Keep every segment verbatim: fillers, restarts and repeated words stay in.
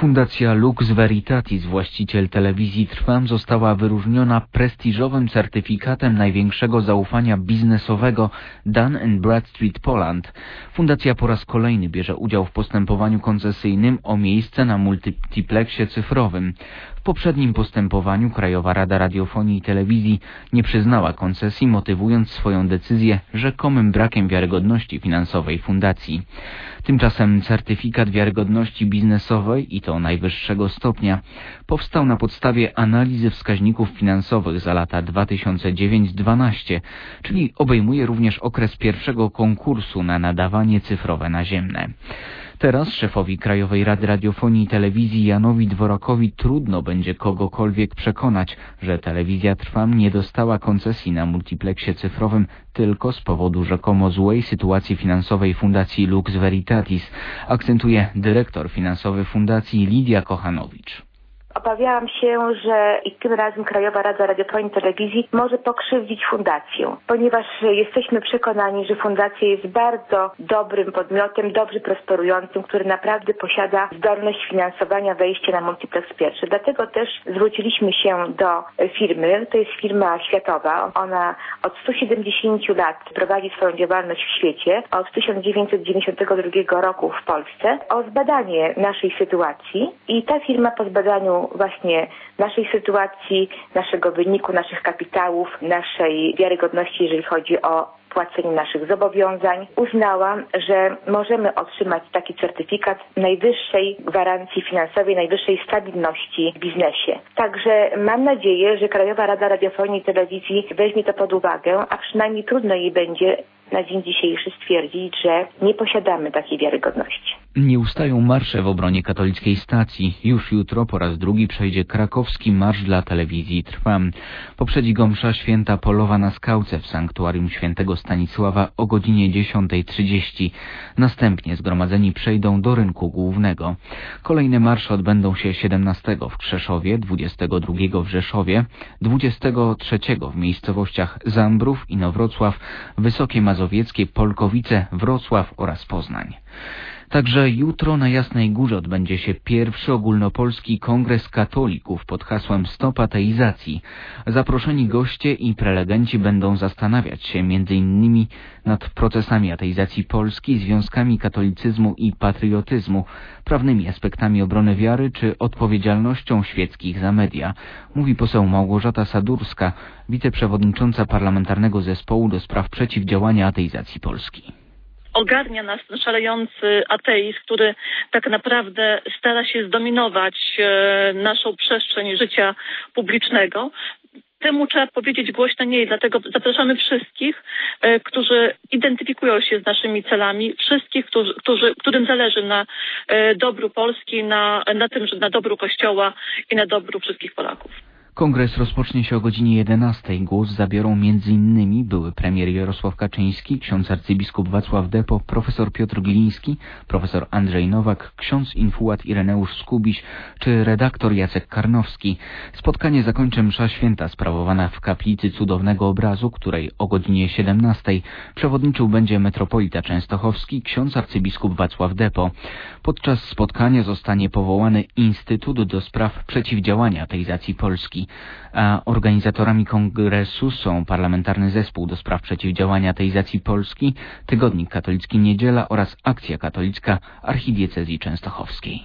Fundacja Lux Veritatis, właściciel telewizji Trwam, została wyróżniona prestiżowym certyfikatem największego zaufania biznesowego Dun and Bradstreet Poland. Fundacja po raz kolejny bierze udział w postępowaniu koncesyjnym o miejsce na multipleksie cyfrowym. W poprzednim postępowaniu Krajowa Rada Radiofonii i Telewizji nie przyznała koncesji, motywując swoją decyzję rzekomym brakiem wiarygodności finansowej fundacji. Tymczasem certyfikat wiarygodności biznesowej, i to najwyższego stopnia, powstał na podstawie analizy wskaźników finansowych za lata dwa tysiące dziewiąty do dwa tysiące dwunastego, czyli obejmuje również okres pierwszego konkursu na nadawanie cyfrowe naziemne. Teraz szefowi Krajowej Rady Radiofonii i Telewizji Janowi Dworakowi trudno będzie kogokolwiek przekonać, że telewizja Trwam nie dostała koncesji na multipleksie cyfrowym tylko z powodu rzekomo złej sytuacji finansowej Fundacji Lux Veritatis, akcentuje dyrektor finansowy fundacji Lidia Kochanowicz. Obawiałam się, że i tym razem Krajowa Rada Radiofonii i Telewizji może pokrzywdzić fundację, ponieważ jesteśmy przekonani, że fundacja jest bardzo dobrym podmiotem, dobrze prosperującym, który naprawdę posiada zdolność finansowania wejścia na multiplex pierwszy. Dlatego też zwróciliśmy się do firmy, to jest firma światowa. Ona od stu siedemdziesięciu lat prowadzi swoją działalność w świecie, a od tysiąc dziewięćset dziewięćdziesiątego drugiego roku w Polsce, o zbadanie naszej sytuacji i ta firma po zbadaniu właśnie naszej sytuacji, naszego wyniku, naszych kapitałów, naszej wiarygodności, jeżeli chodzi o płacenie naszych zobowiązań, uznałam, że możemy otrzymać taki certyfikat najwyższej gwarancji finansowej, najwyższej stabilności w biznesie. Także mam nadzieję, że Krajowa Rada Radiofonii i Telewizji weźmie to pod uwagę, a przynajmniej trudno jej będzie na dzień dzisiejszy stwierdzić, że nie posiadamy takiej wiarygodności. Nie ustają marsze w obronie katolickiej stacji. Już jutro po raz drugi przejdzie krakowski marsz dla telewizji Trwam. Poprzedzi go msza święta polowa na Skałce w sanktuarium świętego Stanisława o godzinie dziesiątej trzydzieści. Następnie zgromadzeni przejdą do rynku głównego. Kolejne marsze odbędą się siedemnastego w Krzeszowie, dwudziestego drugiego w Rzeszowie, dwudziestego trzeciego w miejscowościach Zambrów, Inowrocław, Wysokie Mazowieckie, Polkowice, Wrocław oraz Poznań. Także jutro na Jasnej Górze odbędzie się pierwszy ogólnopolski kongres katolików pod hasłem Stop ateizacji. Zaproszeni goście i prelegenci będą zastanawiać się między innymi nad procesami ateizacji Polski, związkami katolicyzmu i patriotyzmu, prawnymi aspektami obrony wiary czy odpowiedzialnością świeckich za media, mówi poseł Małgorzata Sadurska, wiceprzewodnicząca Parlamentarnego Zespołu do spraw przeciwdziałania ateizacji Polski. Ogarnia nas szalejący ateizm, który tak naprawdę stara się zdominować e, naszą przestrzeń życia publicznego. Temu trzeba powiedzieć głośno nie i dlatego zapraszamy wszystkich, e, którzy identyfikują się z naszymi celami, wszystkich, którzy, którzy, którym zależy na e, dobru Polski, na, na tym, że na dobru Kościoła i na dobru wszystkich Polaków. Kongres rozpocznie się o godzinie jedenastej. Głos zabiorą między innymi były premier Jarosław Kaczyński, ksiądz arcybiskup Wacław Depo, profesor Piotr Gliński, profesor Andrzej Nowak, ksiądz infułat Ireneusz Skubiś czy redaktor Jacek Karnowski. Spotkanie zakończy msza święta sprawowana w kaplicy Cudownego Obrazu, której o godzinie siedemnastej przewodniczył będzie metropolita częstochowski, ksiądz arcybiskup Wacław Depo. Podczas spotkania zostanie powołany Instytut do spraw przeciwdziałania ateizacji Polski, a organizatorami kongresu są Parlamentarny Zespół do spraw przeciwdziałania ateizacji Polski, Tygodnik Katolicki Niedziela oraz Akcja Katolicka Archidiecezji Częstochowskiej.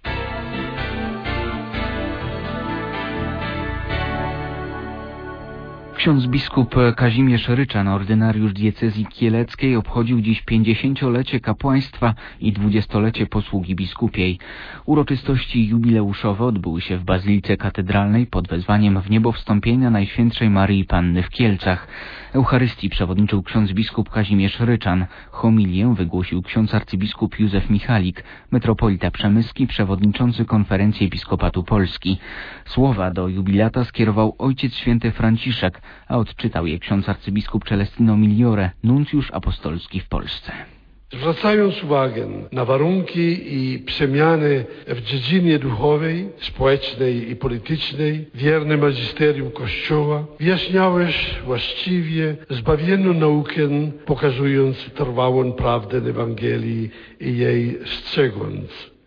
Ksiądz biskup Kazimierz Ryczan, ordynariusz diecezji kieleckiej, obchodził dziś pięćdziesięciolecie kapłaństwa i dwudziestolecie posługi biskupiej. Uroczystości jubileuszowe odbyły się w Bazylice Katedralnej pod wezwaniem wniebowstąpienia Najświętszej Maryi Panny w Kielcach. Eucharystii przewodniczył ksiądz biskup Kazimierz Ryczan. Homilię wygłosił ksiądz arcybiskup Józef Michalik, metropolita przemyski, przewodniczący Konferencji Episkopatu Polski. Słowa do jubilata skierował ojciec święty Franciszek, a odczytał je ksiądz arcybiskup Celestino Migliore, nuncjusz apostolski w Polsce. Zwracając uwagę na warunki i przemiany w dziedzinie duchowej, społecznej i politycznej, wierne magisterium Kościoła, wyjaśniałeś właściwie zbawienną naukę, pokazując trwałą prawdę Ewangelii i jej strzegąc.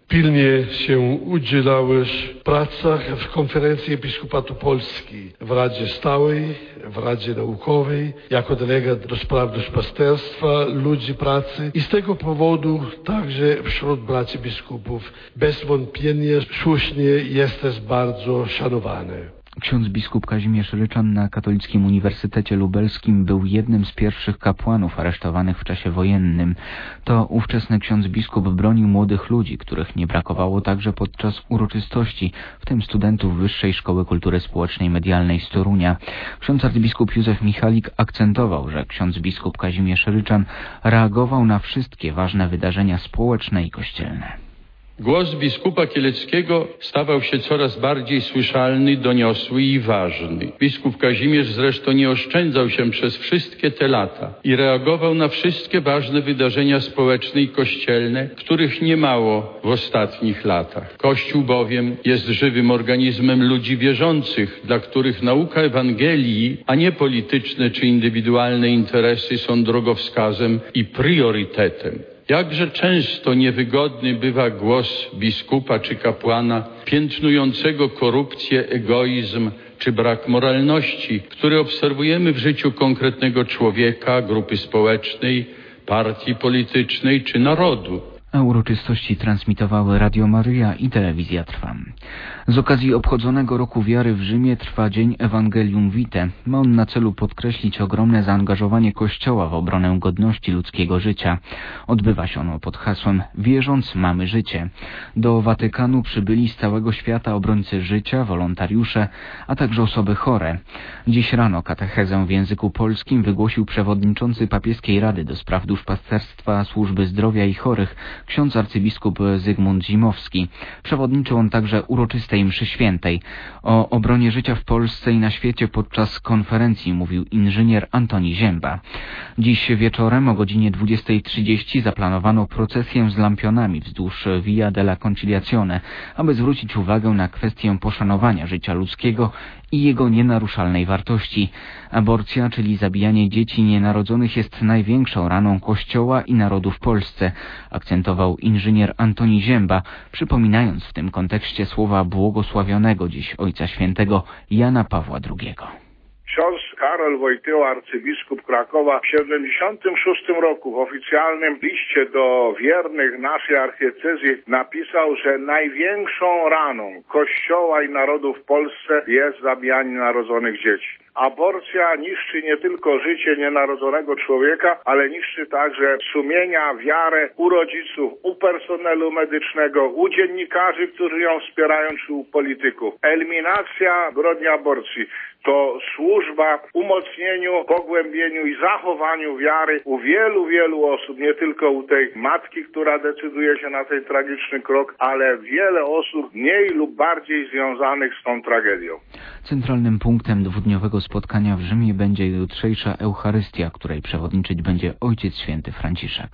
Pilnie się udzielałeś w pracach w Konferencji Episkopatu Polski, w Radzie Stałej, w Radzie Naukowej, jako delegat do spraw duszpasterstwa, ludzi pracy i z tego powodu także wśród braci biskupów bez wątpienia słusznie jesteś bardzo szanowany. Ksiądz biskup Kazimierz Ryczan na Katolickim Uniwersytecie Lubelskim był jednym z pierwszych kapłanów aresztowanych w czasie wojennym. To ówczesny ksiądz biskup bronił młodych ludzi, których nie brakowało także podczas uroczystości, w tym studentów Wyższej Szkoły Kultury Społecznej Medialnej z Torunia. Ksiądz arcybiskup Józef Michalik akcentował, że ksiądz biskup Kazimierz Ryczan reagował na wszystkie ważne wydarzenia społeczne i kościelne. Głos biskupa kieleckiego stawał się coraz bardziej słyszalny, doniosły i ważny. Biskup Kazimierz zresztą nie oszczędzał się przez wszystkie te lata i reagował na wszystkie ważne wydarzenia społeczne i kościelne, których nie mało w ostatnich latach. Kościół bowiem jest żywym organizmem ludzi wierzących, dla których nauka Ewangelii, a nie polityczne czy indywidualne interesy są drogowskazem i priorytetem. Jakże często niewygodny bywa głos biskupa czy kapłana piętnującego korupcję, egoizm czy brak moralności, który obserwujemy w życiu konkretnego człowieka, grupy społecznej, partii politycznej czy narodu. A uroczystości transmitowały Radio Maryja i Telewizja Trwam. Z okazji obchodzonego Roku Wiary w Rzymie trwa Dzień Evangelium Vitae. Ma on na celu podkreślić ogromne zaangażowanie Kościoła w obronę godności ludzkiego życia. Odbywa się ono pod hasłem Wierząc mamy życie. Do Watykanu przybyli z całego świata obrońcy życia, wolontariusze, a także osoby chore. Dziś rano katechezę w języku polskim wygłosił przewodniczący Papieskiej Rady do Spraw Duszpasterstwa, Służby Zdrowia i Chorych, ksiądz arcybiskup Zygmunt Zimowski. Przewodniczył on także uroczystej mszy świętej. O obronie życia w Polsce i na świecie podczas konferencji mówił inżynier Antoni Zięba. Dziś wieczorem o godzinie dwudziestej trzydzieści zaplanowano procesję z lampionami wzdłuż Via della Conciliazione, aby zwrócić uwagę na kwestię poszanowania życia ludzkiego i jego nienaruszalnej wartości. Aborcja, czyli zabijanie dzieci nienarodzonych, jest największą raną Kościoła i narodu w Polsce, akcentował inżynier Antoni Zięba, przypominając w tym kontekście słowa błogosławionego dziś Ojca Świętego Jana Pawła drugiego. Ksiądz Karol Wojtyła, arcybiskup Krakowa, w siedemdziesiątym szóstym roku w oficjalnym liście do wiernych naszej archidiecezji napisał, że największą raną Kościoła i narodu w Polsce jest zabijanie narodzonych dzieci. Aborcja niszczy nie tylko życie nienarodzonego człowieka, ale niszczy także sumienia, wiarę u rodziców, u personelu medycznego, u dziennikarzy, którzy ją wspierają, czy u polityków. Eliminacja zbrodni aborcji to służba umocnieniu, pogłębieniu i zachowaniu wiary u wielu, wielu osób, nie tylko u tej matki, która decyduje się na ten tragiczny krok, ale wiele osób mniej lub bardziej związanych z tą tragedią. Centralnym punktem dwudniowego spotkania w Rzymie będzie jutrzejsza Eucharystia, której przewodniczyć będzie Ojciec Święty Franciszek.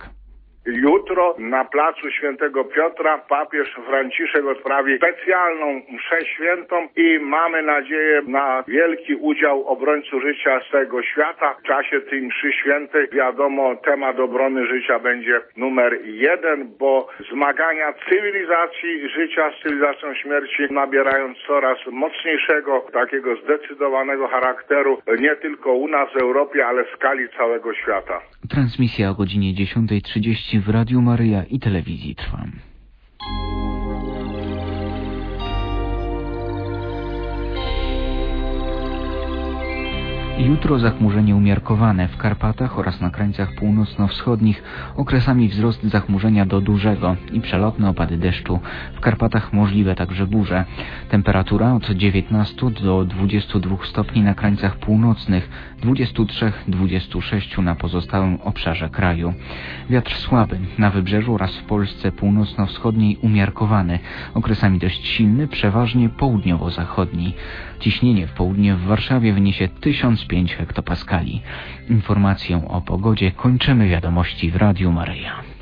Jutro na placu Świętego Piotra papież Franciszek odprawi specjalną mszę świętą i mamy nadzieję na wielki udział obrońców życia z całego świata. W czasie tej mszy świętej, wiadomo, temat obrony życia będzie numer jeden, bo zmagania cywilizacji życia z cywilizacją śmierci nabierają coraz mocniejszego, takiego zdecydowanego charakteru, nie tylko u nas w Europie, ale w skali całego świata. Transmisja o godzinie dziesiątej trzydzieści w Radiu Maryja i Telewizji Trwam. Jutro zachmurzenie umiarkowane w Karpatach oraz na krańcach północno-wschodnich, okresami wzrost zachmurzenia do dużego i przelotne opady deszczu. W Karpatach możliwe także burze. Temperatura od dziewiętnastu do dwudziestu dwóch stopni na krańcach północnych, dwudziestu trzech do dwudziestu sześciu na pozostałym obszarze kraju. Wiatr słaby, na wybrzeżu oraz w Polsce północno-wschodniej umiarkowany, okresami dość silny, przeważnie południowo-zachodni. Ciśnienie w południe w Warszawie wyniesie tysiąc pięć hektopaskali. Informację o pogodzie kończymy wiadomości w Radiu Maryja.